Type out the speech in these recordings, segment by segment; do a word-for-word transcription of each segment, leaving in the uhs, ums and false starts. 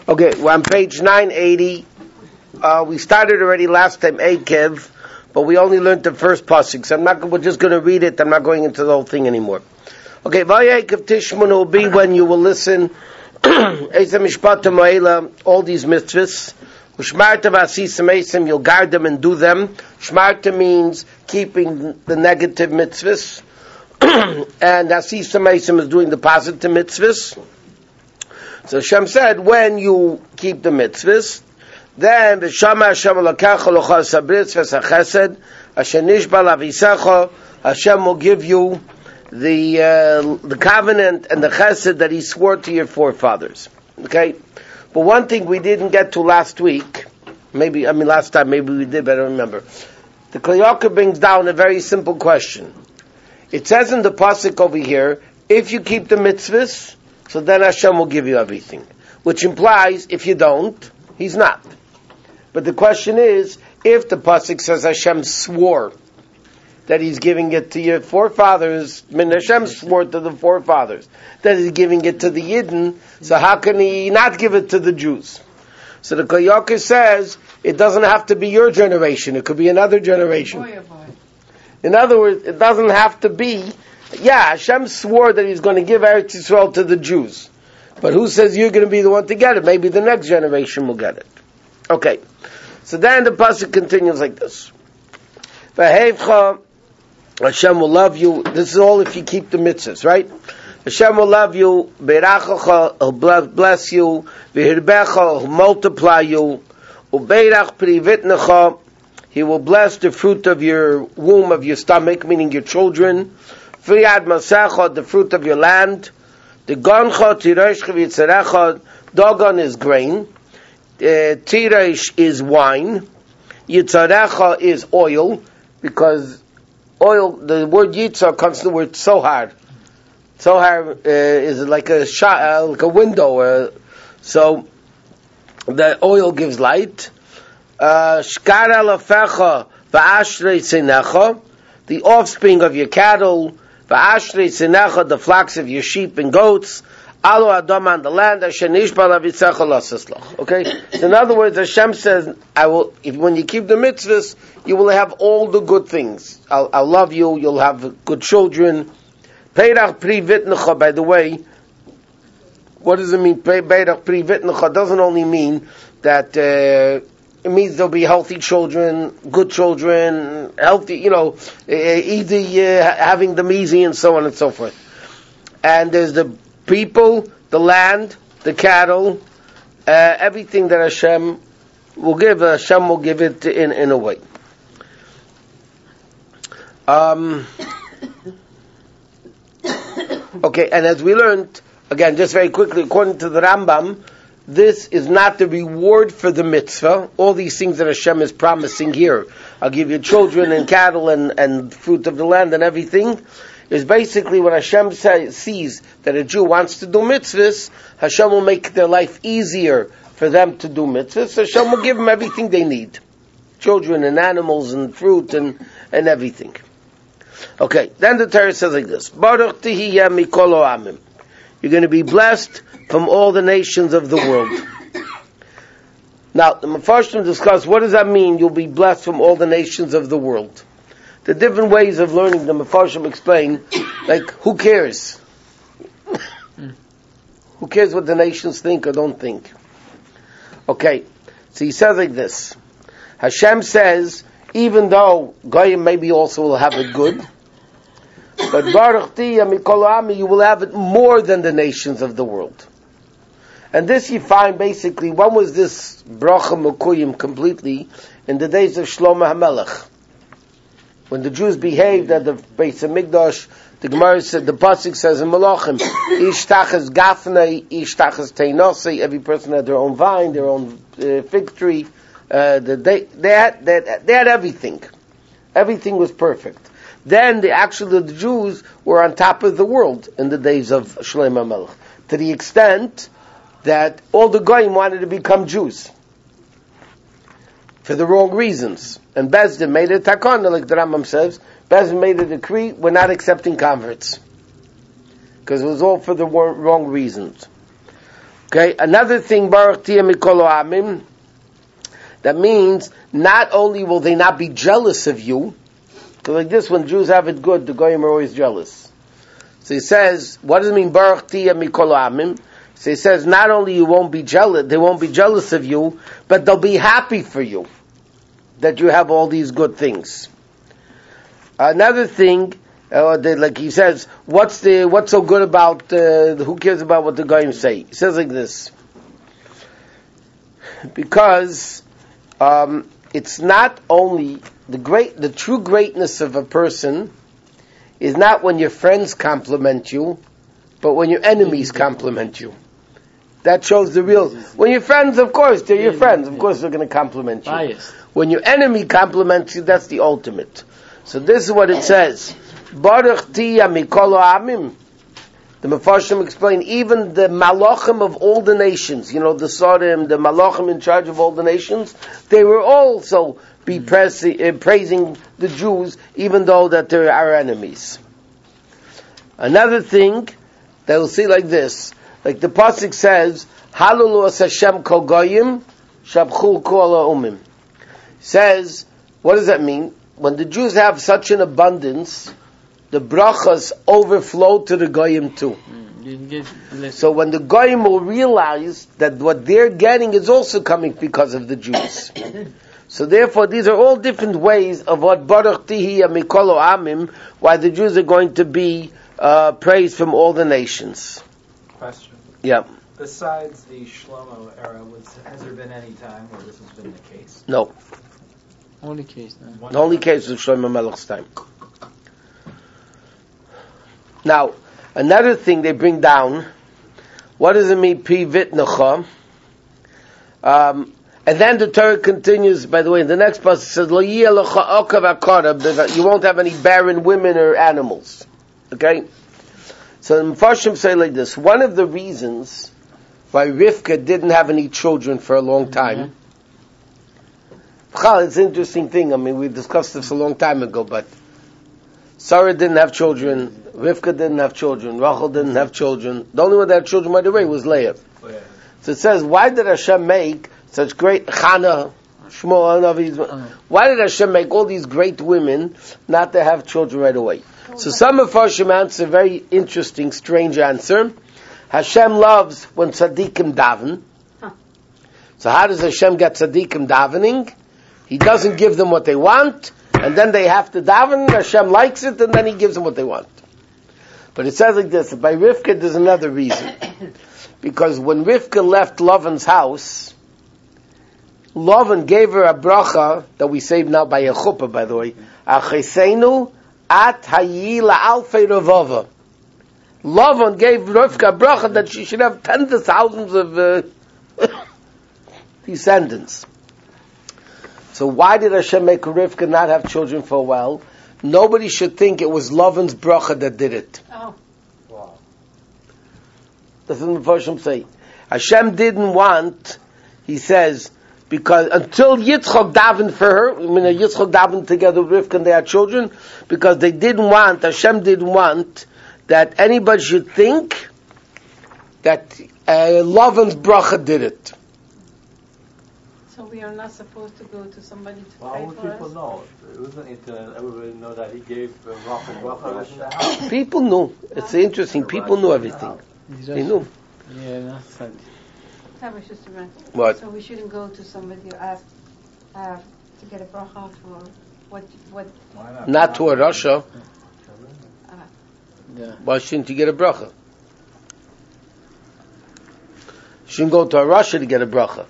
Okay, we're on page nine eighty. Uh, we started already last time, Eikev, but we only learned the first pasuk, so I'm not, we're just going to read it. I'm not going into the whole thing anymore. Okay, Vayeikev Tishmun will be when you will listen, Eisa Mishpata Mo'ela, all these mitzvahs. Shmarta V'asisa Meisim, you'll guard them and do them. Shmarta means keeping the negative mitzvahs, and Asisa Meisim is doing the positive mitzvahs. So Hashem said, when you keep the mitzvahs, then V'shama Hashem Elokecha L'cha Sabritz V'sachesed Asher Nishba L'Avisecha, Hashem will give you the uh, the covenant and the chesed that He swore to your forefathers. Okay, but one thing we didn't get to last week, maybe I mean last time maybe we did, but I don't remember. The Kli Yakar brings down a very simple question. It says in the pasuk over here, if you keep the mitzvahs, so then Hashem will give you everything. Which implies, if you don't, He's not. But the question is, if the pasuk says Hashem swore that He's giving it to your forefathers, I mean Hashem swore to the forefathers that He's giving it to the Yidden, so how can He not give it to the Jews? So the Kli Yakar says, it doesn't have to be your generation, it could be another generation. Boy, oh boy. In other words, it doesn't have to be. Yeah, Hashem swore that He's going to give Eretz Yisrael to the Jews. But who says you're going to be the one to get it? Maybe the next generation will get it. Okay. So then the pasuk continues like this. V'heivcha, Hashem will love you. This is all if you keep the mitzvahs, right? Hashem will love you. Beirachacha, He'll bless you. V'hirbecha, He'll multiply you. Ubeirach privitnecha, He will bless the fruit of your womb, of your stomach, meaning your children. Friad masecha, the fruit of your land. The goncha tiresh v'yitzerecha, dogon is grain. Uh, tiresh is wine. Yitzerecha is oil, because oil, the word yitzar comes from the word sohar. Sohar uh, is like a shot, uh, like a window. Uh, so the oil gives light. Shkara lafecha v'ashrei tzinecha, the offspring of your cattle. V'ashrei tzinecha, the flocks of your sheep and goats. Alo adam on the land. Asher nishba l'avitzecha l'saslach. Okay. So in other words, Hashem says, "I will. If when you keep the mitzvahs, you will have all the good things. I'll, I'll love you. You'll have good children." Peirach pri vitnecha. By the way, what does it mean? Peirach pri vitnecha doesn't only mean that. Uh, It means there'll be healthy children, good children, healthy, you know, easy, uh, having them easy and so on and so forth. And there's the people, the land, the cattle, uh, everything that Hashem will give, Hashem will give it in, in a way. Um, okay, and as we learned, again, just very quickly, according to the Rambam, this is not the reward for the mitzvah. All these things that Hashem is promising here, I'll give you children and cattle and, and fruit of the land and everything, is basically when Hashem say, sees that a Jew wants to do mitzvahs, Hashem will make their life easier for them to do mitzvahs. Hashem will give them everything they need. Children and animals and fruit and, and everything. Okay, then the Torah says like this, Baruch tihiyeh mikol ha'amim. You're going to be blessed from all the nations of the world. Now, the Mefarshim discuss, what does that mean, you'll be blessed from all the nations of the world? The different ways of learning, the Mefarshim explain, like, who cares? Who cares what the nations think or don't think? Okay, so he says like this. Hashem says, even though Goyim maybe also will have it good, but Baruch Tiyah Mikol Ha'amim, you will have it more than the nations of the world. And this you find basically, when was this Bracha Mekuyim completely? In the days of Shlomo HaMelech. When the Jews behaved at the Beis HaMikdash, the Gemara said, the Pasuk says in Malachim, Ish tachas gafnei, Ish tachas teinosei, every person had their own vine, their own uh, fig tree. Uh, the, they, they, had, they, had, they had everything. Everything was perfect. Then the actually the Jews were on top of the world in the days of Shlomo HaMelech, to the extent that all the Goyim wanted to become Jews for the wrong reasons. And Beis Din made a takana, like the Rambam says. Beis Din made a decree: we're not accepting converts because it was all for the wrong reasons. Okay, another thing, Baruch Tiyah Mikol Ha'amim, that means not only will they not be jealous of you, because like this, when Jews have it good, the Goyim are always jealous. So he says, what does it mean, Baruch Tiyah Mikol Ha'amim? So he says, not only you won't be jealous, they won't be jealous of you, but they'll be happy for you that you have all these good things. Another thing, uh, the, like he says, what's the what's so good about? Uh, who cares about what the Goyim say? He says like this, because um, it's not only the great, the true greatness of a person is not when your friends compliment you, but when your enemies compliment you. That shows the real. When your friends, of course, they're your friends. Of course, they're going to compliment you. Biased. When your enemy compliments you, that's the ultimate. So this is what it says. Baruch Tiyah Mikol Ha'amim. The Mefarshim explain, even the Malachim of all the nations, you know, the Sorim, the Malachim in charge of all the nations, they were also be praising, uh, praising the Jews, even though that they're our enemies. Another thing that we'll see like this, like the pasuk says, Hallelu as Hashem kol goyim, shabchu kol ha'umim. Says, what does that mean? When the Jews have such an abundance, the brachas overflow to the goyim too. Mm, so when the goyim will realize that what they're getting is also coming because of the Jews. So therefore, these are all different ways of what Baruch Tiyah Mikol Ha'amim, why the Jews are going to be uh, praised from all the nations. Question. Yeah. Besides the Shlomo era, was, has there been any time where this has been the case? No. Only case now. The only case was Shlomo Melech's time. Now, another thing they bring down, what does it mean, Pi Vitnecha? Um, and then the Torah continues, by the way, in the next passage it says, Lo yeh lecha okav hakara, you won't have any barren women or animals. Okay? So the Mefarshim say like this, one of the reasons why Rivka didn't have any children for a long time, mm-hmm. It's an interesting thing, I mean, we discussed this a long time ago, but Sarah didn't have children, Rivka didn't have children, Rachel didn't have children, the only one that had children, by the way, was Leah. Oh, yeah. So it says, why did Hashem make such great, Chana, Shmuel, uh-huh. why did Hashem make all these great women not to have children right away? So some of Mefarshim answer a very interesting, strange answer. Hashem loves when tzaddikim daven. Huh. So how does Hashem get tzaddikim davening? He doesn't give them what they want, and then they have to daven. Hashem likes it, and then He gives them what they want. But it says like this, by Rivka there's another reason. Because when Rivka left Lavan's house, Lavan gave her a bracha that we saved now by a chuppah, by the way. Acheseinu at hayi la'alfei ravava. Lavan gave Rivka a bracha that she should have tens of thousands of uh, descendants. So why did Hashem make Rivka not have children for a while? Nobody should think it was Lavan's bracha that did it. Oh. Wow. That's what the Mefarshim say. Hashem didn't want, he says, because until Yitzchok davened for her, I mean, Yitzchok davened together with Rivka and they had children, because they didn't want, Hashem didn't want that anybody should think that uh, Lavan's bracha did it. So we are not supposed to go to somebody to well, pray how would for people us? know? Wasn't it uh, everybody know that he gave uh, Rachel bracha in the house? People knew. It's interesting. People knew everything. They knew. Yeah, that's right. What? So we shouldn't go to somebody to ask uh, to get a bracha for what what. Why not? Not to a Rasha. Uh, Yeah. Why shouldn't you get a bracha? You shouldn't go to a Rasha to get a bracha.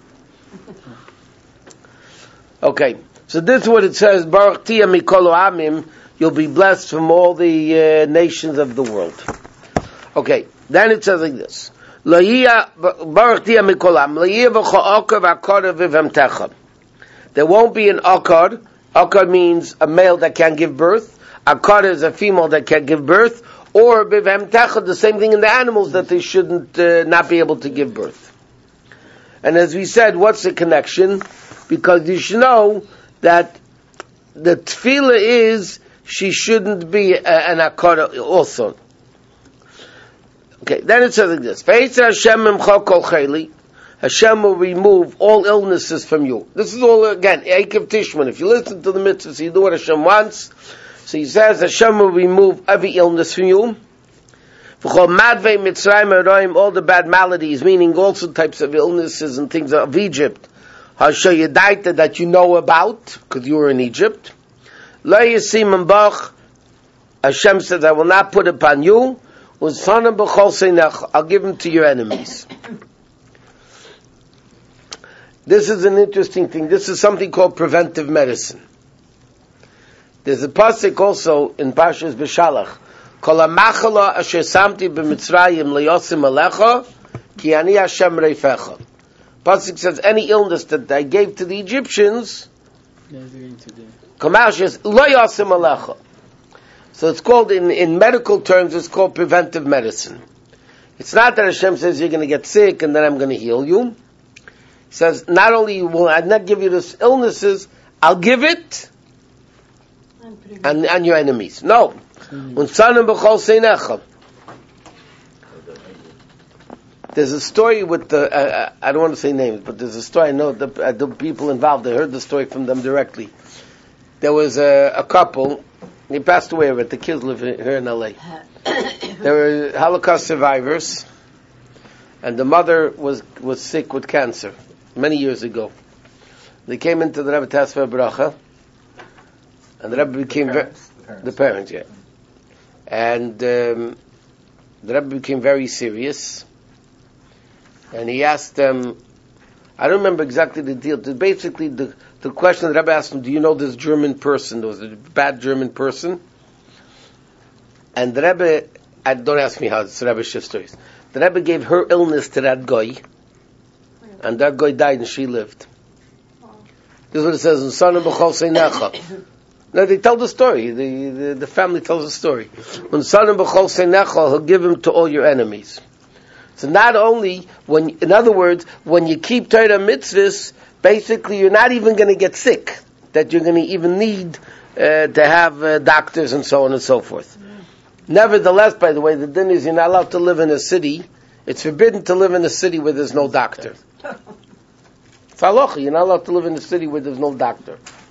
Okay, so this is what it says, Baruch Tiyah Mikol Ha'amim, you'll be blessed from all the uh, nations of the world. Okay, then it says like this, Baruch Tiyah Mikol Ha'amim, there won't be an akar. Akar means a male that can't give birth. Akar is a female that can't give birth. Or bivem techad, the same thing in the animals, that they shouldn't uh, not be able to give birth. And as we said, what's the connection? Because you should know that the tefillah is she shouldn't be uh, an akara also. Okay, then it says like this. V'yetzer Hashem mimcha kol chayli. Hashem will remove all illnesses from you. This is all, again, Eikev Tishman. If you listen to the mitzvahs, you do what Hashem wants. So he says Hashem will remove every illness from you. All the bad maladies, meaning also types of illnesses and things of Egypt, that you know about, because you were in Egypt. Hashem says, I will not put upon you. I'll give them to your enemies. This is an interesting thing. This is something called preventive medicine. There's a pasuk also in Parshas B'Shalach. Kol ha'machala asher samti b'Mitzrayim leyosim alecha ki ani Hashem reifecha. Pasuk says, any illness that I gave to the Egyptians, Kamashis leyosim alecha. So it's called, in, in medical terms, it's called preventive medicine. It's not that Hashem says you're going to get sick and then I'm going to heal you. He says, not only will I not give you these illnesses, I'll give it and, and your enemies. No. There's a story with the, uh, I don't want to say names, but there's a story, I know the, uh, the people involved, I heard the story from them directly. There was a, a couple, they passed away, but the kids live here in L A. They were Holocaust survivors, and the mother was, was sick with cancer many years ago. They came into the Rebbe to ask for a bracha, and the Rebbe became very, the parents, the parents, yeah. And um, the Rebbe became very serious, and he asked them, I don't remember exactly the deal, basically the, the question the Rebbe asked him, do you know this German person? There was a bad German person. And the Rebbe, I, don't ask me how, it's the Rebbe shift stories. The Rebbe gave her illness to that guy, and that guy died and she lived. This is what it says in Son of B'chol Seinecha. Now they tell the story, the, the, the family tells the story. When Son of B'chol Seinecha, he'll give him to all your enemies. So not only, when, in other words, when you keep Torah mitzvahs, basically you're not even going to get sick, that you're going to even need uh, to have uh, doctors and so on and so forth. Nevertheless, by the way, the din is you're not allowed to live in a city. It's forbidden to live in a city where there's no doctor. It's halacha, you're not allowed to live in a city where there's no doctor.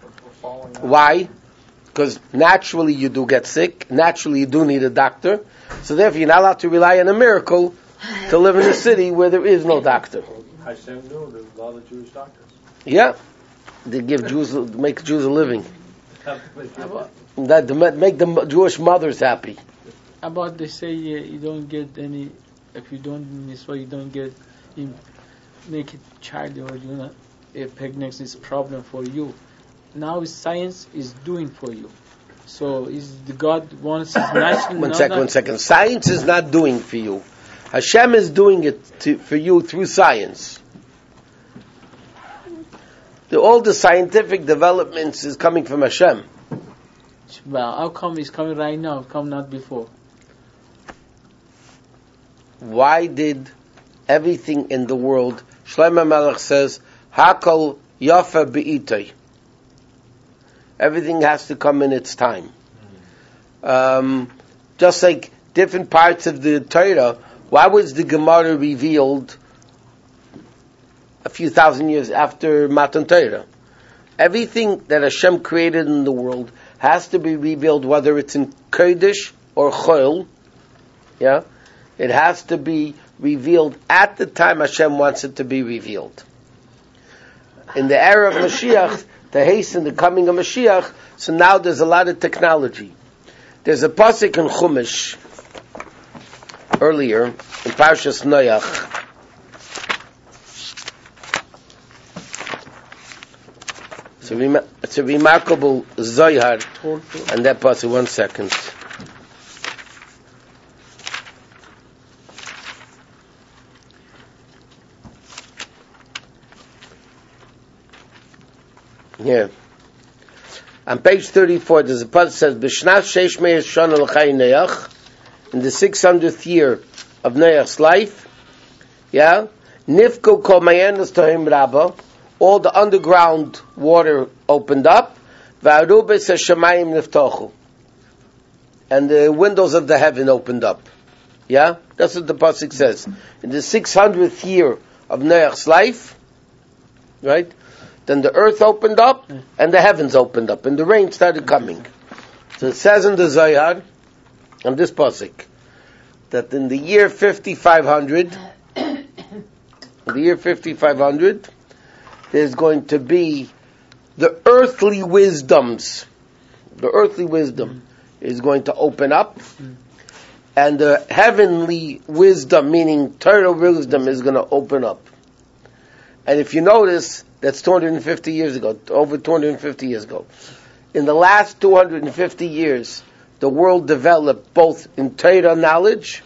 Why? Because naturally you do get sick, naturally you do need a doctor, so therefore you're not allowed to rely on a miracle to live in a city where there is no doctor. Hashem knew there's a lot of Jewish doctors. Yeah, they give Jews, make Jews a living. That to make the Jewish mothers happy. About they say uh, you don't get any, if you don't mitzvah, you don't get, you make a child or you know, a pregnancy is a problem for you. Now science is doing for you. So is the God wants his natural. One second, one second. Science is not doing for you. Hashem is doing it to, for you through science. The, all the scientific developments is coming from Hashem. Well, how come it's coming right now? Come not before? Why did everything in the world, Shlomo Melech says, Hakol Yafa Be'itay. Everything has to come in its time. Um, just like different parts of the Torah, why was the Gemara revealed a few thousand years after Matan Torah? Everything that Hashem created in the world has to be revealed, whether it's in Kodesh or Chol. Yeah, it has to be revealed at the time Hashem wants it to be revealed. In the era of Mashiach, to hasten the coming of Mashiach, so now there's a lot of technology. There's a pasuk in Chumash earlier in Parshas Noach. It's a, rem- it's a remarkable Zohar, and that pasuk. One second. Yeah. On page thirty-four, there's a part that says, B'shnas sheish me'er shana l'chai Noach, in the six hundredth year of Noach's life, yeah, Nifko kol mayenos tohim rabba, all the underground water opened up, v'arubes hashamayim niftochu, and the windows of the heaven opened up. Yeah? That's what the pasuk says. In the six hundredth year of Noach's life, right? Then the earth opened up and the heavens opened up and the rain started coming. So it says in the Zohar, on this pasuk, that in the year fifty-five hundred, in the year fifty-five hundred, there's going to be the earthly wisdoms. The earthly wisdom is going to open up, and the heavenly wisdom, meaning Torah wisdom, is going to open up. And if you notice, that's two hundred fifty years ago, over two hundred fifty years ago. In the last two hundred fifty years, the world developed both in Torah knowledge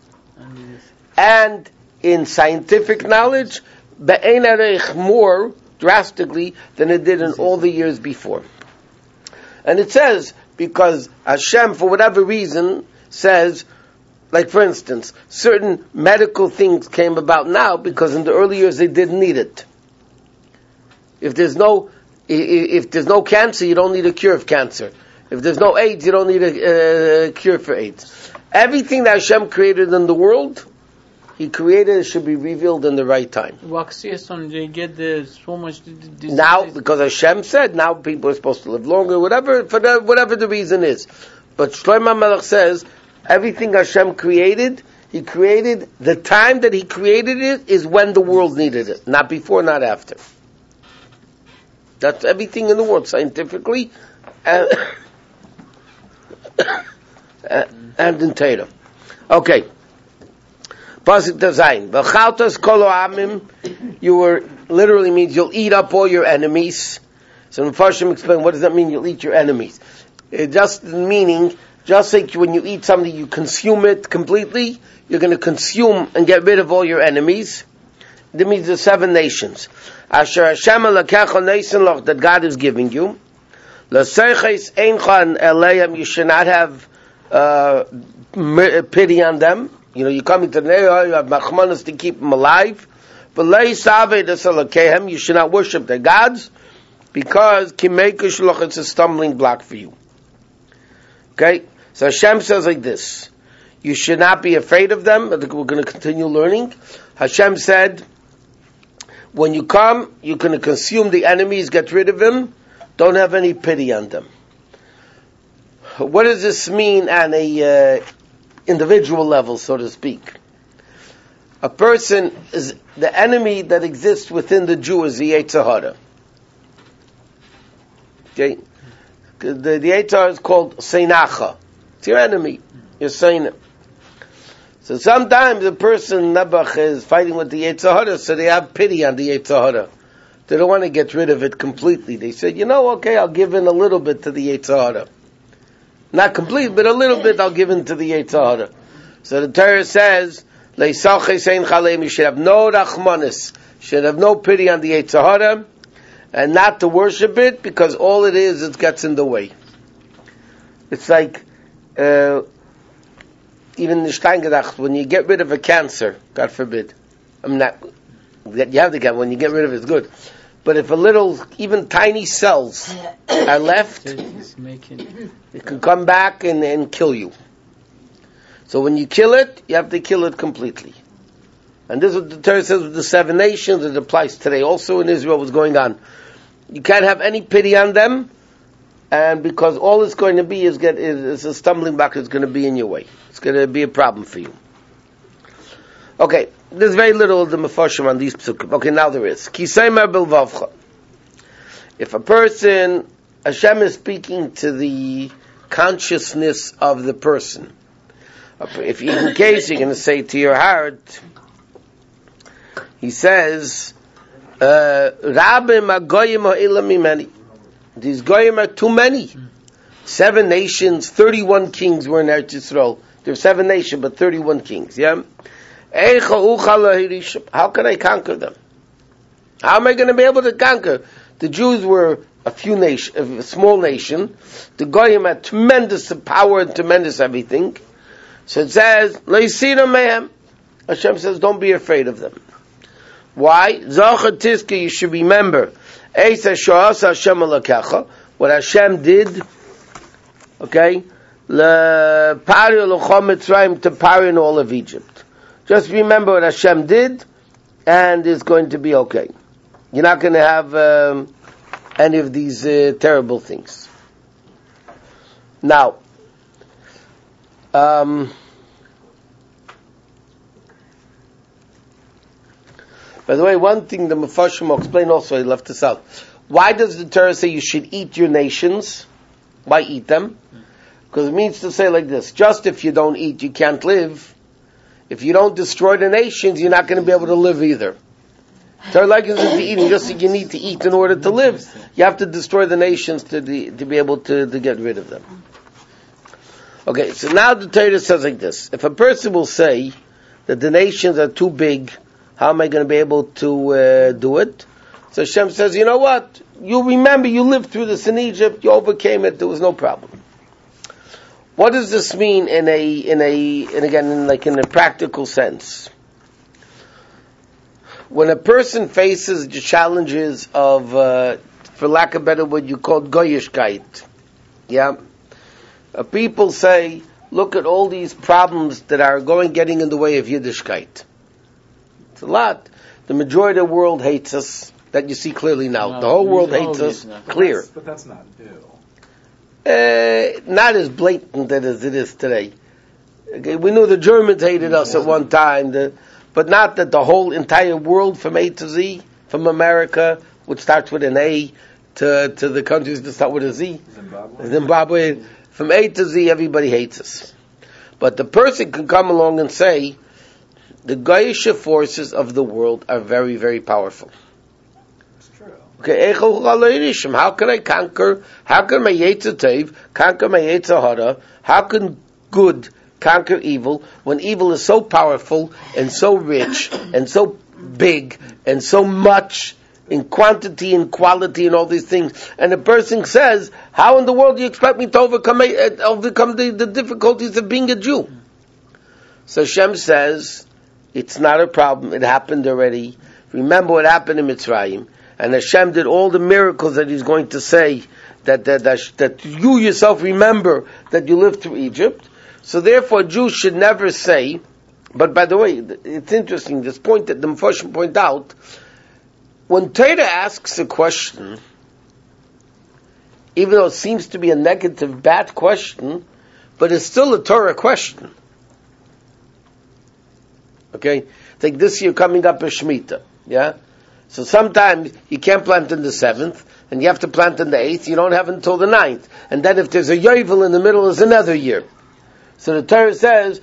and in scientific knowledge, be'ein arech more drastically than it did in all the years before. And it says, because Hashem, for whatever reason, says, like for instance, certain medical things came about now because in the early years they didn't need it. If there's no, if there's no cancer, you don't need a cure of cancer. If there's no AIDS, you don't need a uh, cure for AIDS. Everything that Hashem created in the world, He created, it should be revealed in the right time. They get the, so much disease. Now, because Hashem said, now people are supposed to live longer, whatever, for the, whatever the reason is. But Shlomo Melech says, everything Hashem created, He created, the time that He created it is when the world needed it. Not before, not after. That's everything in the world, scientifically, and, and in Torah. Okay. Pasuk Tazayin. V'chaltas kol ha'amim. You were, literally means you'll eat up all your enemies. So Mepharshim explain, what does that mean, you'll eat your enemies? It just meaning, just like when you eat something, you consume it completely, you're going to consume and get rid of all your enemies. That means the seven nations. Asher Hashem alakecha neisin loch, that God is giving you. L'seiches einchan eleim, you should not have uh, pity on them. You know, you're coming to the area, you have machmanas to keep them alive. But you should not worship their gods, because it's a stumbling block for you. Okay? So Hashem says like this, you should not be afraid of them. I think we're going to continue learning. Hashem said, when you come, you're going to consume the enemies, get rid of them, don't have any pity on them. What does this mean on a uh, individual level, so to speak? A person is, the enemy that exists within the Jew is the Yetzer Hara. Okay? The, the Yetzer Hara is called Seinacha. It's your enemy. Your Seina. So sometimes a person, Nebuch, is fighting with the Yetzer Hara, so they have pity on the Yetzer Hara. They don't want to get rid of it completely. They said, you know, okay, I'll give in a little bit to the Yetzer Hara. Not complete, but a little bit I'll give in to the Yetzer Hara. So the Torah says, you should have no rachmanis, should have no pity on the Yetzer Hara, and not to worship it, because all it is, it gets in the way. It's like, uh, even the Steingedacht, when you get rid of a cancer, God forbid, I'm not, you have to get, when you get rid of it, it's good. But if a little, even tiny cells are left, it can come back and, and kill you. So when you kill it, you have to kill it completely. And this is what the Torah says with the seven nations. It applies today also in Israel, what's going on. You can't have any pity on them, and because all it's going to be is get is a stumbling block. It's going to be in your way. It's going to be a problem for you. Okay, there's very little of the Mefarshim on these psukim. Okay, now there is. Kisaymer bilvavcha. If a person, Hashem is speaking to the consciousness of the person. If you, in case you're going to say to your heart, he says, Rabim agoyim ha'ilam mimeni. These goyim are too many. Seven nations, thirty-one kings were in Eretz Yisrael. There are seven nations, but thirty-one kings. Yeah. How can I conquer them? How am I going to be able to conquer? The Jews were a few nation, a small nation. The goyim had tremendous power and tremendous everything. So it says, Leisina mehem. Hashem says, don't be afraid of them. Why? Zachar Tizke, you should remember, what Hashem did, okay, Le Pari L'chom Mitzrayim, to Pari and all of Egypt. Just remember what Hashem did, and it's going to be okay. You're not going to have um, any of these uh, terrible things. Now, um, by the way, one thing the Mepharshim will explain also, I left this out. Why does the Torah say you should eat your nations? Why eat them? Because it means to say like this, just if you don't eat, you can't live. If you don't destroy the nations, you're not going to be able to live either. Torah likens it to eating, just like you need to eat in order to live. You have to destroy the nations to, the, to be able to, to get rid of them. Okay, so now the Torah says like this. If a person will say that the nations are too big, how am I going to be able to uh, do it? So Hashem says, you know what? You remember you lived through this in Egypt, you overcame it, there was no problem. What does this mean in a, in a, and again, in like in a practical sense? When a person faces the challenges of, uh, for lack of a better word, you call goyishkeit, yeah? Uh, people say, look at all these problems that are going, getting in the way of Yiddishkeit. It's a lot. The majority of the world hates us. That you see clearly now. No, the whole world hates us. Now. Clear. But that's, but that's not new. Uh, not as blatant as it is today. Okay, we knew the Germans hated us at one time, the, but not that the whole entire world from A to Z, from America, which starts with an A, to, to the countries that start with a Z. Zimbabwe. Zimbabwe. From A to Z, everybody hates us. But the person can come along and say, the Goyish forces of the world are very, very powerful. Okay, how can I conquer? How can my Yetzer Tov conquer my Yetzer Hara? How can good conquer evil when evil is so powerful and so rich and so big and so much in quantity and quality and all these things? And the person says, how in the world do you expect me to overcome, uh, overcome the, the difficulties of being a Jew? So Hashem says, it's not a problem. It happened already. Remember what happened in Mitzrayim. And Hashem did all the miracles that He's going to say, that, that, that, that you yourself remember that you lived through Egypt. So therefore, Jews should never say, but by the way, it's interesting, this point that the Mepharshim point out, when Torah asks a question, even though it seems to be a negative, bad question, but it's still a Torah question. Okay? Like this year coming up is Shemitah, yeah? So sometimes you can't plant in the seventh, and you have to plant in the eighth, you don't have until the ninth. And then if there's a Yovel in the middle, is another year. So the Torah says,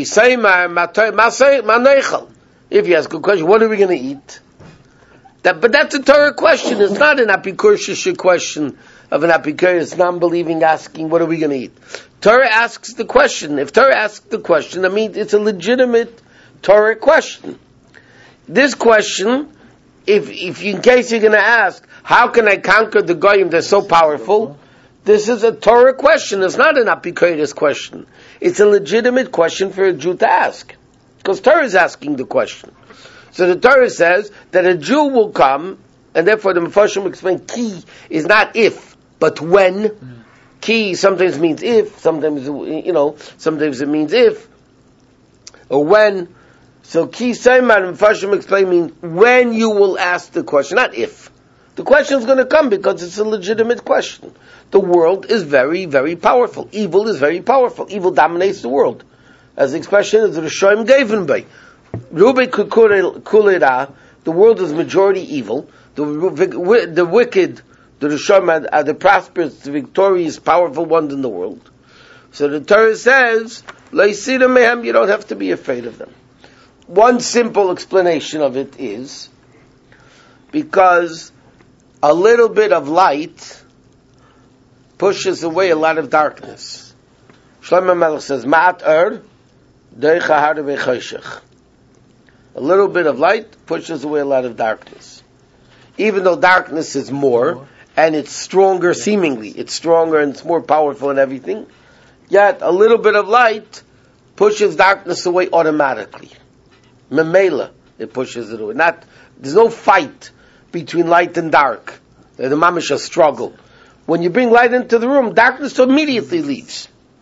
if you ask a question, what are we going to eat? That, but that's a Torah question, it's not an Apikurshish question of an Apikuris non-believing asking, what are we going to eat? Torah asks the question. If Torah asks the question, I mean, it's a legitimate Torah question. This question, If, if in case you're going to ask, how can I conquer the Goyim? They're so powerful. This is a Torah question. It's not an Apikoros question. It's a legitimate question for a Jew to ask. Because Torah is asking the question. So the Torah says that a Jew will come, and therefore the Mepharshim explain, ki is not if, but when. Mm. Ki sometimes means if, sometimes, you know, sometimes it means if, or when. So, ki seiman and Mepharshim explain mean when you will ask the question, not if. The question is going to come because it's a legitimate question. The world is very, very powerful. Evil is very powerful. Evil dominates the world. As the expression is, Rishoyim Gevin Bei. Rubei Kulera, the world is majority evil. The, the wicked, the Rishoyim are the prosperous, the victorious, powerful ones in the world. So the Torah says, Leisida Mehem, you don't have to be afraid of them. One simple explanation of it is because a little bit of light pushes away a lot of darkness. Shlomo Melech says, Ma'at er, deicha har v'choshech. A little bit of light pushes away a lot of darkness. Even though darkness is more, and it's stronger seemingly, it's stronger and it's more powerful and everything, yet a little bit of light pushes darkness away automatically. Memela, it pushes it away. Not, there's no fight between light and dark. The mamish a struggle. When you bring light into the room, darkness immediately leaves.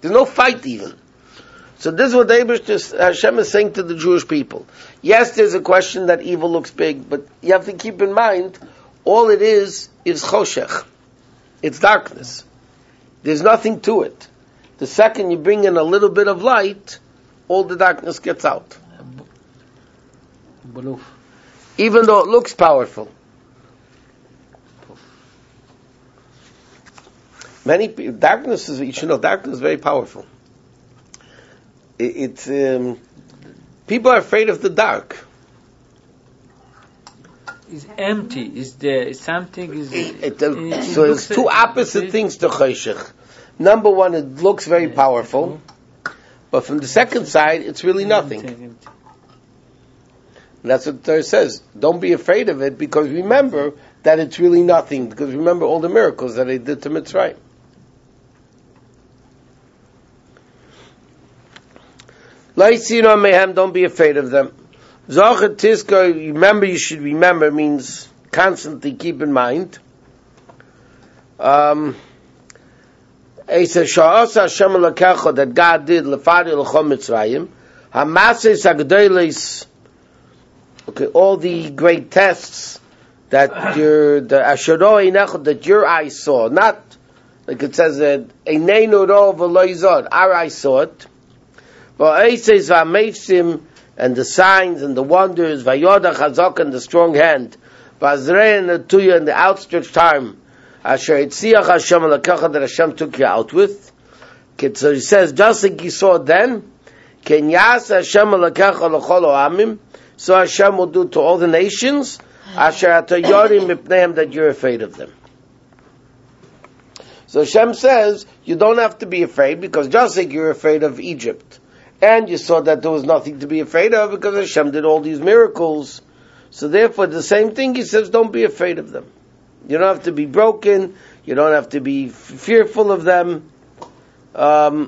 There's no fight even. So this is what the Eibishter, Hashem is saying to the Jewish people. Yes, there's a question that evil looks big, but you have to keep in mind, all it is, is choshech. It's darkness. There's nothing to it. The second you bring in a little bit of light, all the darkness gets out. Even though it looks powerful. Many people, darkness is, you should know, darkness is very powerful. It, it's, um, people are afraid of the dark. It's empty. Is there something? Is it, it, uh, so it's two opposite things to choshech. Number one, it looks very powerful, but from the second side, it's really nothing. And that's what the Torah says. Don't be afraid of it, because remember that it's really nothing. Because remember all the miracles that they did to Mitzrayim. Don't be afraid of them. Zachat Tiska, remember, you should remember, means constantly keep in mind. Um, that God did okay, all the great tests that your the asheroi that your eyes saw, not like it says that our eyes saw it. And the signs and the wonders, Vayoda Chazak and the strong hand, Vazrei and the Tuya and the outstretched arm, Asher Itziach Hashem Alakacha that Hashem took you out with. So he says, just like you saw then, Ken Yas Hashem Alakacha L'chol Oamim, so Hashem will do to all the nations, Asher Atayorim Mipneim, that you're afraid of them. So Hashem says, you don't have to be afraid, because just like you're afraid of Egypt, and you saw that there was nothing to be afraid of because Hashem did all these miracles. So therefore, the same thing, he says, don't be afraid of them. You don't have to be broken. You don't have to be f- fearful of them. Um,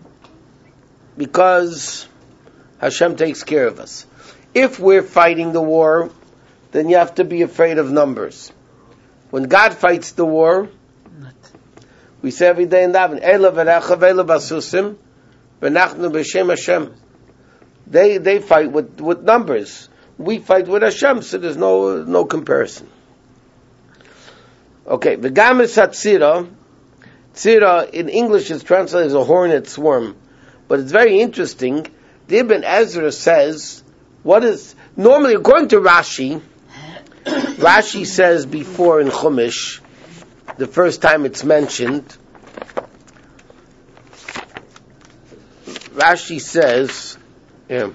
because Hashem takes care of us. If we're fighting the war, then you have to be afraid of numbers. When God fights the war, we say every day in Daven, Ela v'recha v'ela basusim, v'nachnu b'shem Hashem. They they fight with, with numbers. We fight with Hashem, so there's no no comparison. Okay, v'gam es hatzira. Tzira in English is translated as a hornet swarm, but it's very interesting. The Ibn Ezra says, what is normally according to Rashi? Rashi says before in Chumash, the first time it's mentioned, Rashi says, yeah,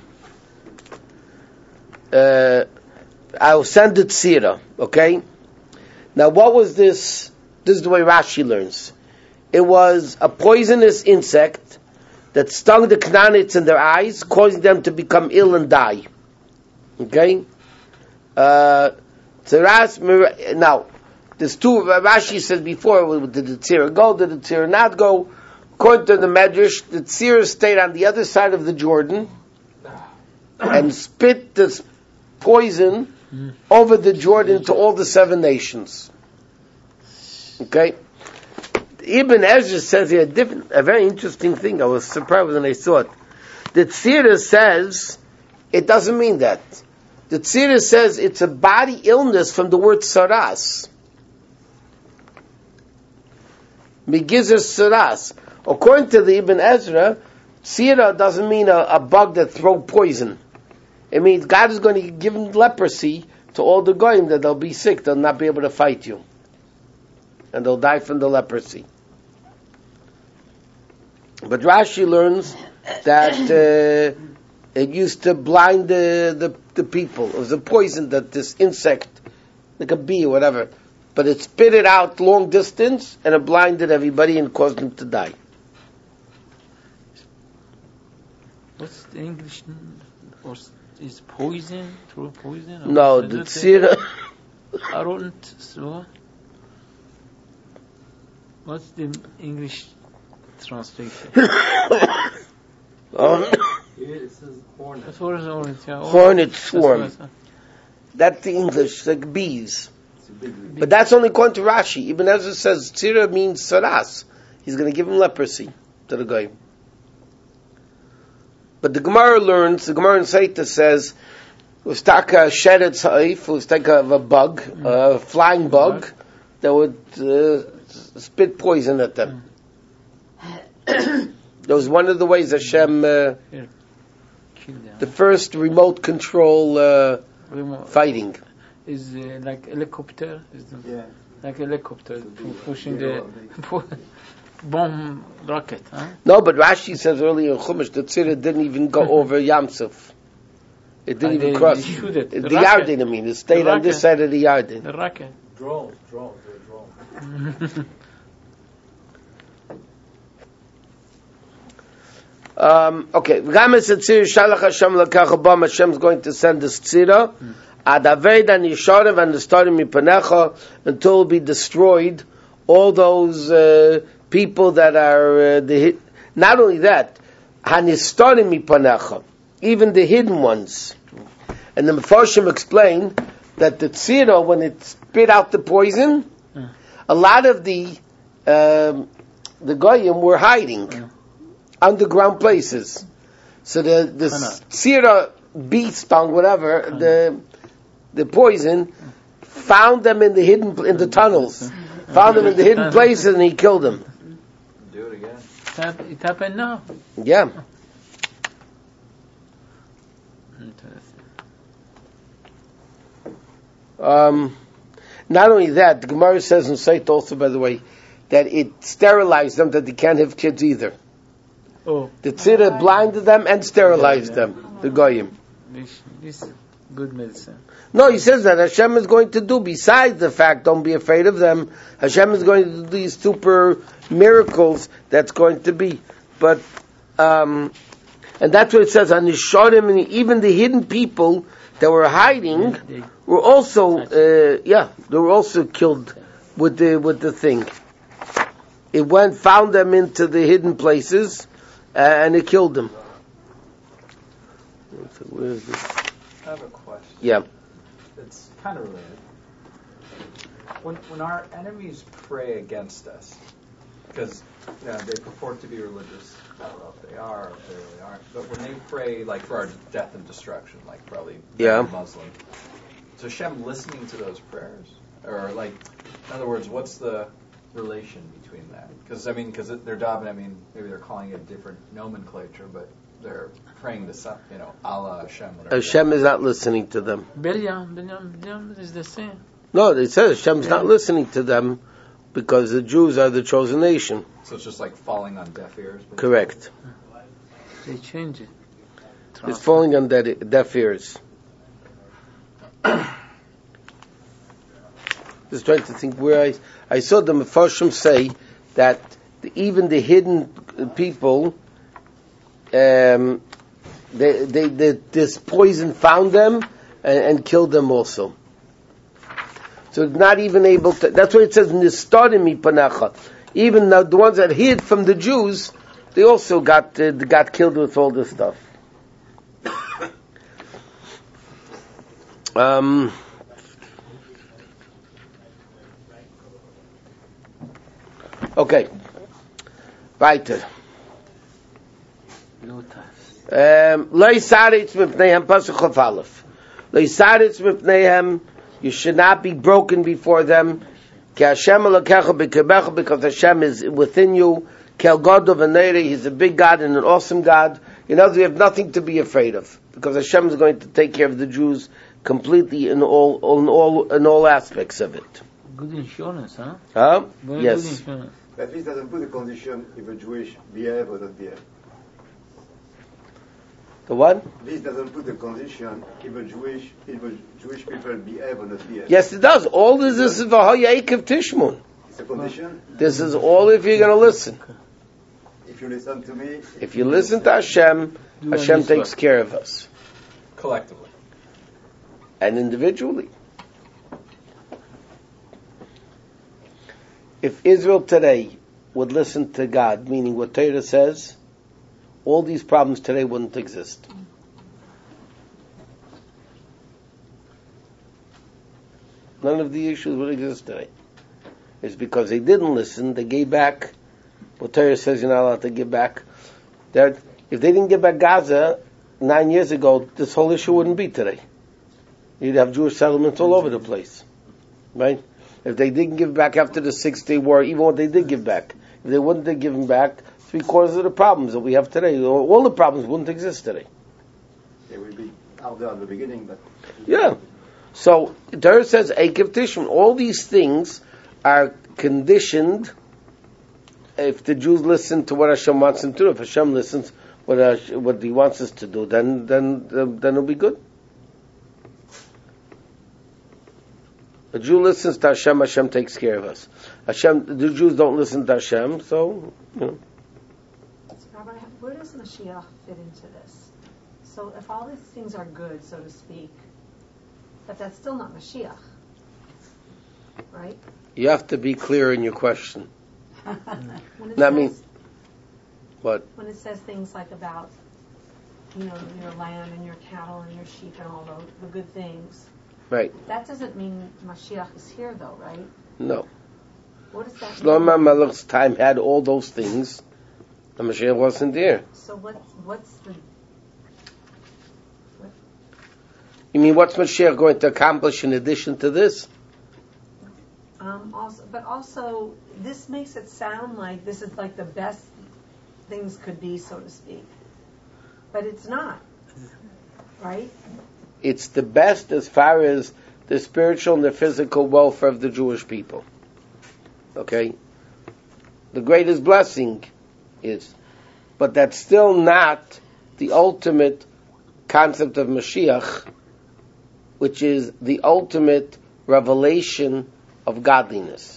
uh, I'll send it Tzira, okay? Now what was this? This is the way Rashi learns. It was a poisonous insect that stung the Canaanites in their eyes, causing them to become ill and die. Okay? Uh, now, there's two, Rashi said before, did the tzira go, did the tzira not go? According to the Medrash, the tzira stayed on the other side of the Jordan and spit this poison over the Jordan to all the seven nations. Okay? Ibn Ezra says here a different, a very interesting thing. I was surprised when I saw it. The tzira says, it doesn't mean that. The tzira says it's a body illness from the word saras. Megizah saras. According to the Ibn Ezra, tzira doesn't mean a, a bug that throws poison. It means God is going to give them leprosy to all the goyim that they'll be sick, they'll not be able to fight you. And they'll die from the leprosy. But Rashi learns that uh, it used to blind the, the the people. It was a poison that this insect, like a bee or whatever, but it spit it out long distance and it blinded everybody and caused them to die. What's the English? Or is poison through poison? Or no, the tzira. I don't. So, what's the English translation? Oh. Here it says hornet. Hornet, yeah. Hornet swarm. That's the English, like bees. Big, but that's only according to Rashi. Ibn Ezra says tzira means saras. He's going to give him leprosy to the guy. But the Gemara learns, the Gemara in Seita says, Ustaka shedet sa'if, Ustaka of a bug, a flying bug, that would uh, spit poison at them. That was one of the ways Hashem, uh, the first remote control uh, Remote. fighting. Is uh, like helicopter. Is the, Yeah. like helicopter pushing the bomb rocket. Huh? No, but Rashi says earlier in Chumash, the Tzira didn't even go over Yamsuf. It didn't And even they- cross. they shoot it. The, The Yarden, rocket. I mean, it stayed The on this rocket. side of the Yarden. The rocket. Drone, drone, they're drone. Um, okay, Games Tzir Shalach Hashem Lakach Abam. Hashem's going to send this Tzira. Ad Aved and Yisharev and the Starim Mipanecha until it will be destroyed. All those uh, people that are uh, the hid- not only that, Hanistarim Mipanecha, even the hidden ones. And the Mefarshim explain that the Tzira, when it spit out the poison, a lot of the um, the Goyim were hiding. Underground places. So the the Tzira beast on whatever the the poison found them in the hidden in the tunnels, found them in the hidden places, and he killed them. Do it again. It hap- it happened now. Yeah. Interesting. Um, not only that, the Gemara says in Sait also, by the way, that it sterilized them, that they can't have kids either. Oh, The Tzira blinded them and sterilized them. The Goyim. this this good medicine. No, he says that Hashem is going to do, besides the fact, don't be afraid of them, Hashem is going to do these super miracles that's going to be. But, um, and that's what it says, on Nisharim, and even the hidden people that were hiding They- were also, uh, yeah, they were also killed with the, with the thing. It went, found them into the hidden places, uh, and it killed them. Where is this? I have a question. Yeah. It's kind of related. When when our enemies pray against us, because you know, they purport to be religious, I don't know if they are or if they really aren't, but when they pray like for our death and destruction, like probably Yeah. Muslim, is Hashem listening to those prayers? Or like, in other words, what's the relation between that? Because I mean, because they're davening, I mean, maybe they're calling it different nomenclature, but they're praying to some, you know, Allah, Hashem, whatever. Hashem is not listening to them. Biryam, Biryam, Biryam is the same. No, it says Hashem's not listening to them because the Jews are the chosen nation. So it's just like falling on deaf ears. basically? Correct. They change it. It's falling on de- deaf ears. Just trying to think where I I saw the Mefarshim say that the, even the hidden people, um, they, they, they, this poison found them and, and killed them also. So it's not even able to. That's what it says. Nistarim mipanacha. Even the, the ones that hid from the Jews, they also got uh, got killed with all this stuff. Um. Okay. Weiter. Um, Loi saritz mipneihem pasuk chaf aleph. Loi saritz mipneihem. You should not be broken before them. Ki Hashem elokecha b'kebecha, because Hashem is within you. Kel Godov v'neirei, He's a big God and an awesome God. In other words, we have nothing to be afraid of, because Hashem is going to take care of the Jews completely in all, in all, in all aspects of it. Good insurance, huh? Huh? Very Yes. good insurance. But this doesn't put a condition if a Jewish behave or not behave. The what? This doesn't put a condition if a Jewish if a Jewish people behave or not behave. Yes, it does. All this is v'hayayikev tishmun. It's a condition. This is all if you're going to listen. If you listen to me, If you listen to Hashem, Do Hashem mitzvah. takes care of us. Collectively. And individually. If Israel today would listen to God, meaning what Torah says, all these problems today wouldn't exist. None of the issues would exist today. It's because they didn't listen, they gave back what Torah says you're not allowed to give back. That If they didn't give back Gaza nine years ago, this whole issue wouldn't be today. You'd have Jewish settlements all over the place, right? If they didn't give back after the Six-Day War, even what they did give back, if they wouldn't have given back, three quarters of the problems that we have today, all the problems wouldn't exist today. They will be out there at the beginning, but Yeah. So Torah says Ekev Tishman. All these things are conditioned if the Jews listen to what Hashem wants them to do. If Hashem listens what Hash- what He wants us to do, then then then it'll be good. A Jew listens to Hashem, Hashem takes care of us. Hashem, the Jews don't listen to Hashem, so you know. Rabbi, where does Mashiach fit into this? So if all these things are good, so to speak, but that's still not Mashiach, right? You have to be clear in your question. When it No, I says- mean, what? When it says things like about, you know, your lamb and your cattle and your sheep and all those the good things, Right? that doesn't mean Mashiach is here, though, right? No. What does that Shlomo mean? Melech's time had all those things. The Mashiach wasn't there. So what? What's the? You mean what's Mashiach going to accomplish in addition to this? Um, also, but also, this makes it sound like this is like the best things could be, so to speak. But it's not, right? It's the best as far as the spiritual and the physical welfare of the Jewish people. Okay? The greatest blessing is, but that's still not the ultimate concept of Mashiach, which is the ultimate revelation of godliness.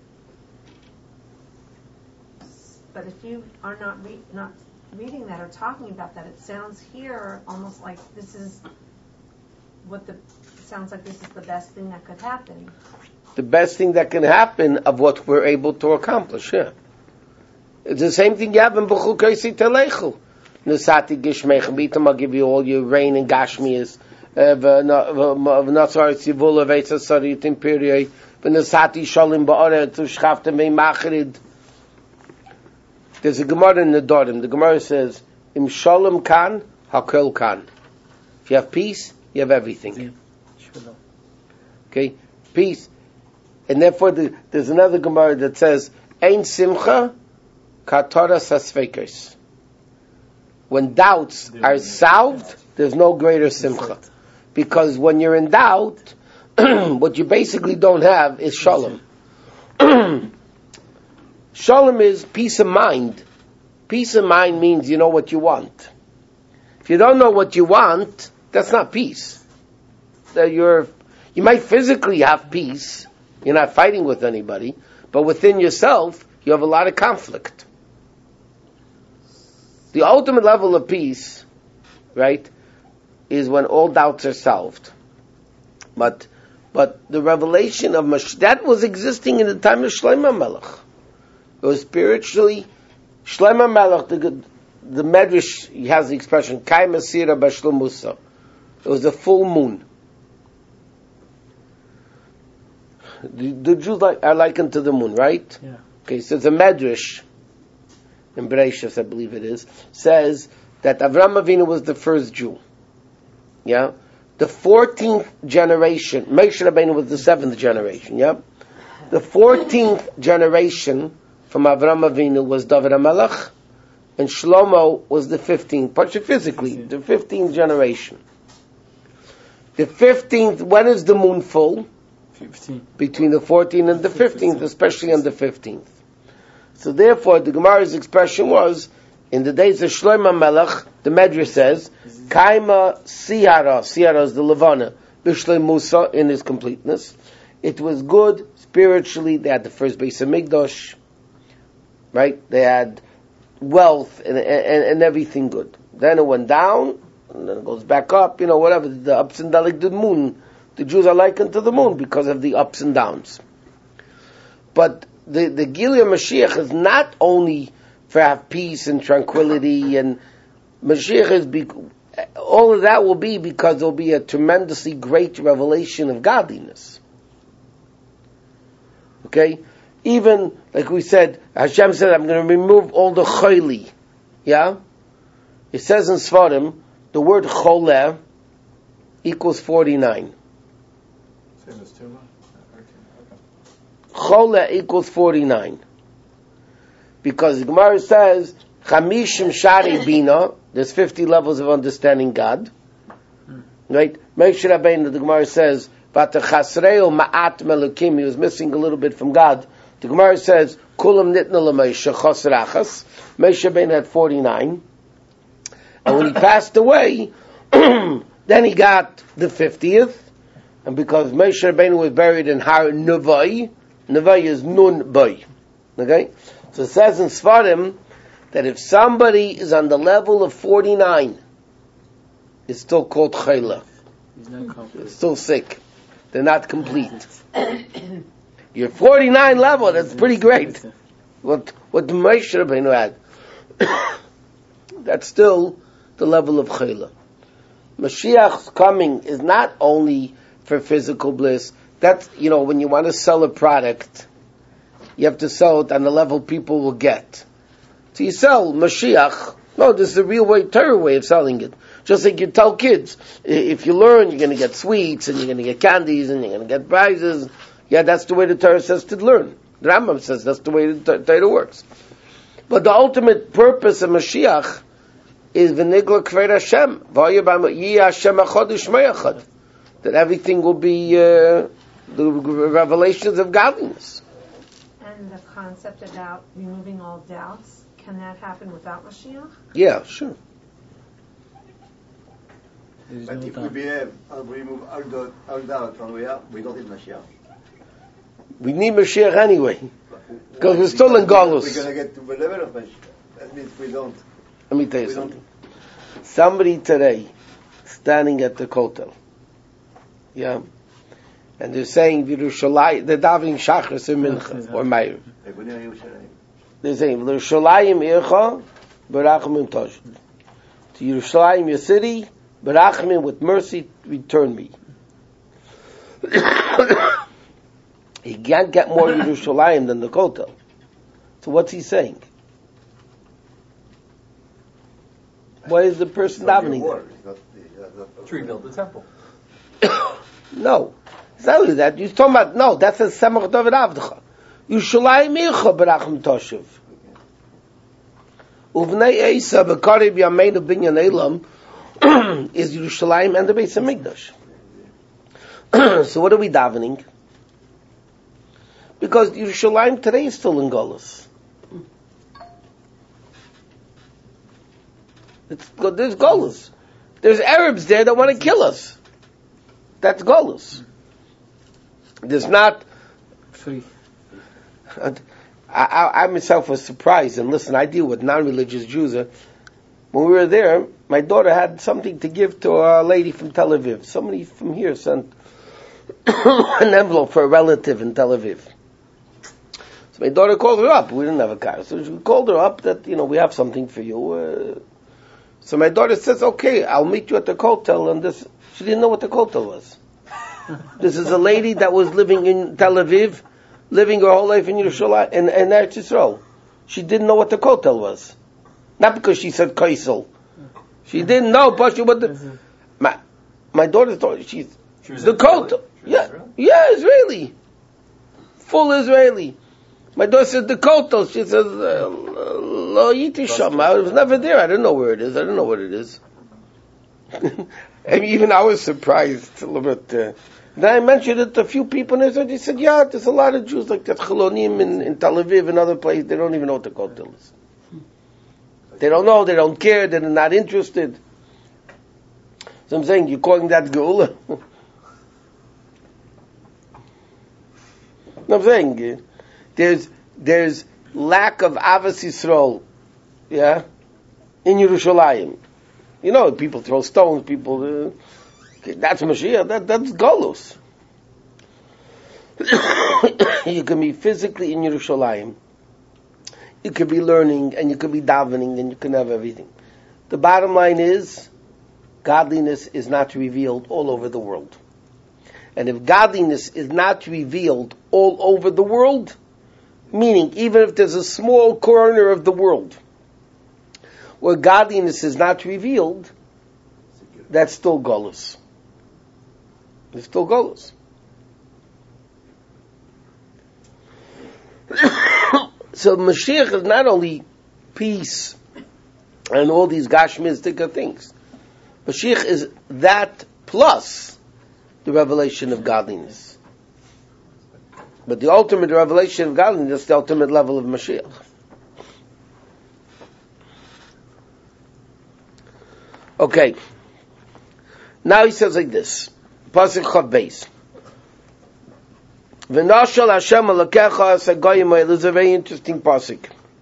But if you are not re- not reading that or talking about that, it sounds here almost like this is what the it sounds like this is the best thing that could happen. The best thing that can happen of what we're able to accomplish, yeah. It's the same thing you have in B'chul Kaisi Telechu. Nusati Gishmech Bitam, I'll give you all your rain and Gashmias. V'natzar Tzivula V'etza Sarit Imperioi. V'nasati Sholim Ba'oret Ushchafta Me'machrid. There's a Gemara in the Dorim. The Gemara says, Im Shalom Kan, Hakol Kan. If you have peace, you have everything. Okay? Peace. And therefore the, there's another Gemara that says, Ein Simcha, Katara Sasfekers. When doubts are solved, there's no greater Simcha. Because when you're in doubt, what you basically don't have is Shalom. Shalom is peace of mind. Peace of mind means you know what you want. If you don't know what you want, that's not peace. That you're, you might physically have peace. You're not fighting with anybody. But within yourself, you have a lot of conflict. The ultimate level of peace, right, is when all doubts are solved. But but the revelation of Mashiach, that was existing in the time of Shlomo Melech. It was spiritually, Shlomo Melech, the, the Medrash, he has the expression, Kai Masira Bashlomusa. It was a full moon. The, the Jews like, are likened to the moon, right? Yeah. Okay, so the Medrash, in Bereshus, I believe it is, says that Avraham Avinu was the first Jew. Yeah? The fourteenth generation, Moshe Rabbeinu was the seventh generation, yeah? The fourteenth generation from Avraham Avinu was David HaMelech, and Shlomo was the fifteenth, partially physically, the fifteenth generation. The fifteenth, when is the moon full? fifteen. Between the fourteenth and the fifteenth, especially on the fifteenth. So therefore, the Gemara's expression was, in the days of Shlomo Melech, the Medrash says, Kaima Sihara, Sihara is the Levana, Bishlei Musa in his completeness. It was good spiritually. They had the first base of Migdosh, right? They had wealth and, and, and everything good. Then it went down, and then it goes back up, you know, whatever, the ups and downs, like the moon. The Jews are likened to the moon because of the ups and downs. But the, the Gilead Mashiach is not only for have peace and tranquility, and Mashiach is, be, all of that will be because there will be a tremendously great revelation of godliness. Okay? Even, like we said, Hashem said, I'm going to remove all the choili. Yeah? It says in Sfarim, the word Choleh equals forty-nine. Same as Tuma? Okay. Choleh equals forty-nine. Because the Gemara says, Chamishim Shari Bina, there's fifty levels of understanding God. Right? Moshe Rabbeinu, the Gemara says, Vatachasreo Ma'at Melukim, he was missing a little bit from God. The Gemara says, Kulam Nitna L'Moshe Chosrachas. Moshe Rabbeinu had forty-nine. And when he passed away, then he got the fiftieth. And because Moshe Rabbeinu was buried in Har Nuvai, Nuvai is Nun Bay. Okay? So it says in Sfarim that if somebody is on the level of forty-nine, it's still called Chayla. He's not complete. It's still sick. They're not complete. You're forty-nine level, that's pretty great. What what Moshe Rabbeinu had. That's still the level of Chayla. Mashiach's coming is not only for physical bliss. That's, you know, when you want to sell a product, you have to sell it on the level people will get. So you sell Mashiach. No, this is the real way, Torah way of selling it. Just like you tell kids, if you learn, you're going to get sweets, and you're going to get candies, and you're going to get prizes. Yeah, that's the way the Torah says to learn. The Rambam says that's the way the Torah works. But the ultimate purpose of Mashiach is v'nigla k'vei Hashem, v'ayah Hashem echad u'shmei echad. That everything will be uh, the revelations of godliness. And the concept about removing all doubts, can that happen without Mashiach? Yeah, sure. There's But no if doubt. we behave and we remove all, the, all doubt from where, we don't need Mashiach. We need Mashiach anyway. Because we're still in Galus. We're going to get to the level of Mashiach. That means we don't. Let me tell you we something. Somebody today standing at the Kotel, yeah, and they're saying Yerushalayim, they're davening Shachris or Mincha or Meir. They're saying Yerushalayim Ircha, Barachim Tosh. To Yerushalayim, your city, Barachim, with mercy, return me. He can't get more Yerushalayim than the Kotel. So what's he saying? Why is the person davening there? To rebuild the temple. No. It's not only that. You're talking about, no, that's a Semach David Avdecha. Yushalayim Ircha Barachim Toshev. Uvnei Eisa B'karib Yameinu Binyan Elam is Yerushalayim and the Beis HaMikdash. So what are we davening? Because Yerushalayim today is still in Golus. It's, there's Golus. There's Arabs there that want to kill us. That's Golus. There's not... Free. I, I, I myself was surprised, and listen, I deal with non-religious Jews. Uh, when we were there, my daughter had something to give to a lady from Tel Aviv. Somebody from here sent an envelope for a relative in Tel Aviv. So my daughter called her up. We didn't have a car. So she called her up that, you know, we have something for you. Uh, so my daughter says, okay, I'll meet you at the Kotel. And this, she didn't know what the Kotel was. This is a lady that was living in Tel Aviv, living her whole life in Yerushalayim, in, in Eretz Yisrael. She didn't know what the Kotel was. Not because she said Kaisel. She didn't know, but she, what the, my, my daughter thought she's, She was the Israeli? Kotel. She was Yeah, Israeli? yeah, Israeli. Full Israeli. My daughter said the Kotel. She says, uh, Lo Yiti Sham. I was never there. I don't know where it is. I don't know what it is. And even I was surprised a little bit. Uh, then I mentioned it to a few people, and they said, they said, yeah, there's a lot of Jews like that, Chilonim in, in Tel Aviv and other places. They don't even know what the Kotel is. They don't know. They don't care. They're not interested. So I'm saying, you're calling that Geula? I'm saying, uh, there's there's lack of Avos Yisrael, yeah, in Yerushalayim. You know, people throw stones, people, uh, that's Mashiach, that, that's Golus. You can be physically in Yerushalayim, you could be learning, and you could be davening, and you can have everything. The bottom line is, godliness is not revealed all over the world. And if godliness is not revealed all over the world, meaning even if there's a small corner of the world where godliness is not revealed, that's still Golus. It's still Golus. So Mashiach is not only peace and all these Gashmistic things. Mashiach is that plus the revelation of godliness. But the ultimate revelation of godliness is the ultimate level of Mashiach. Okay. Now he says like this. Pasuk Chav Beis. V'nashal Hashem alakecha sagoyim. This is a very interesting pasuk.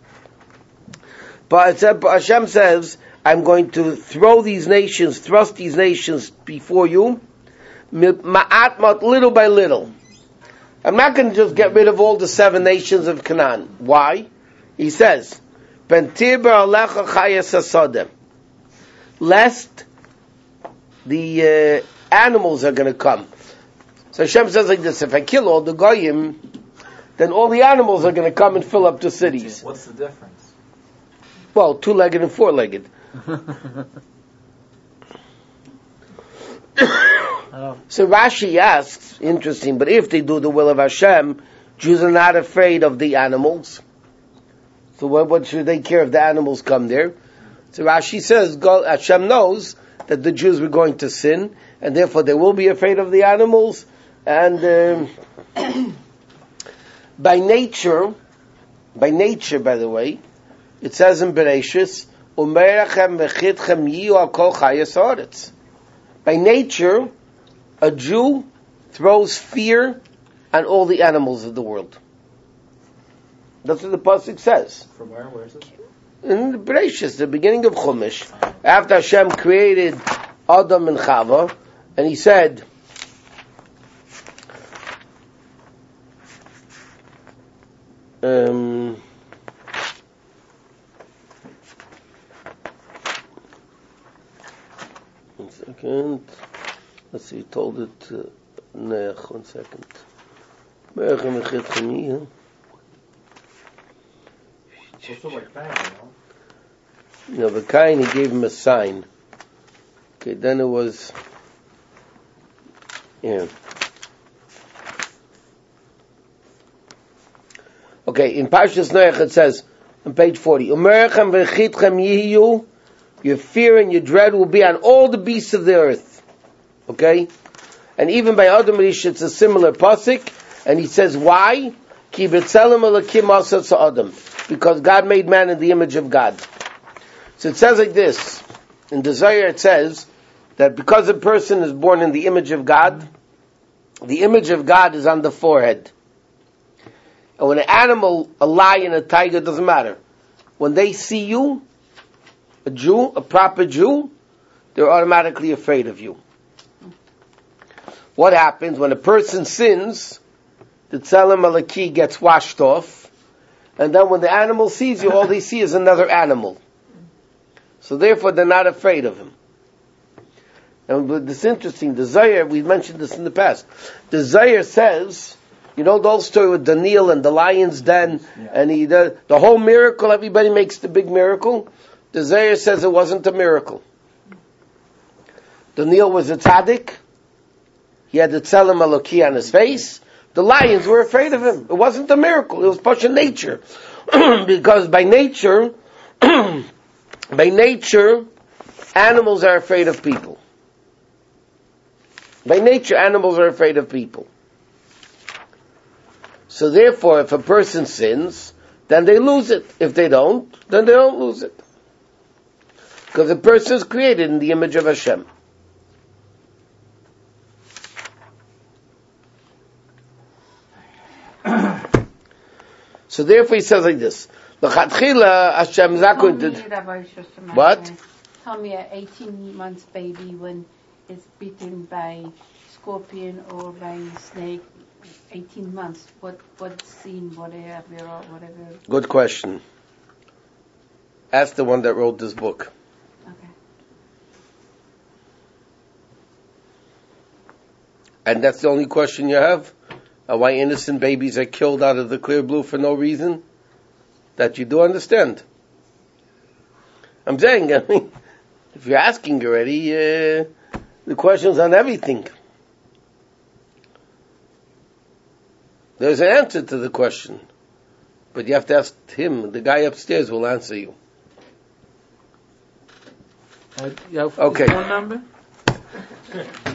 But Hashem says, I'm going to throw these nations, thrust these nations before you, ma'at mat, little by little. I'm not going to just get rid of all the seven nations of Canaan. Why? He says, Pentir alecha chayas hasadeh. Lest the uh, animals are going to come. So Hashem says like this, if I kill all the goyim, then all the animals are going to come and fill up the cities. What's the difference? Well, two-legged and four-legged. So Rashi asks, interesting, but if they do the will of Hashem, Jews are not afraid of the animals. So what, what should they care if the animals come there? So Rashi says, God, Hashem knows that the Jews were going to sin, and therefore they will be afraid of the animals, and um, by nature, by nature, by the way, it says in Bereshis, Umerachem v'chitchem yiyu al kol chayas haaretz. By nature, a Jew throws fear on all the animals of the world. That's what the pasuk says. From where? Where is it? In the Bereshis, the beginning of Chumash, after Hashem created Adam and Chava, and He said, um, one second, let's see, He told it to Nech, one second. Also like that, you know? No, the Kain, he gave him a sign. Okay, then it was, yeah. Okay, in Parshas Noach it says, on page forty, Umerachem v'chitchem yihiyu, your fear and your dread will be on all the beasts of the earth. Okay? And even by Adam Rish, it's a similar pasuk, and he says, why? Ki b'tzelem elakim asat Adam. Because God made man in the image of God. So it says like this. In the Zohar it says that because a person is born in the image of God, the image of God is on the forehead. And when an animal, a lion, a tiger, doesn't matter. When they see you, a Jew, a proper Jew, they're automatically afraid of you. What happens when a person sins? The Tzelem Malaki gets washed off. And then when the animal sees you, all they see is another animal. So therefore they're not afraid of him. And this is interesting, the Zohar, we mentioned this in the past. The Zohar says, you know the whole story with Daniel and the lion's den, yeah. and he, the, the whole miracle, everybody makes the big miracle. The Zohar says it wasn't a miracle. Daniel was a tzaddik. He had the Tzelem Eloki on his face. The lions were afraid of him. It wasn't a miracle. It was Pasha nature. Because by nature, by nature, animals are afraid of people. By nature, animals are afraid of people. So therefore, if a person sins, then they lose it. If they don't, then they don't lose it. Because a person is created in the image of Hashem. So therefore he says like this. L'chatchila Hashem is not going to... What? Tell me an eighteen months baby when it's bitten by scorpion or by snake, eighteen months, what what scene, whatever, whatever. Good question. Ask the one that wrote this book. Okay. And that's the only question you have? Uh, why innocent babies are killed out of the clear blue for no reason? That you do understand. I'm saying, I mean, if you're asking already, uh, the question's on everything. There's an answer to the question, but you have to ask him. The guy upstairs will answer you. Uh, you have Okay. his phone number?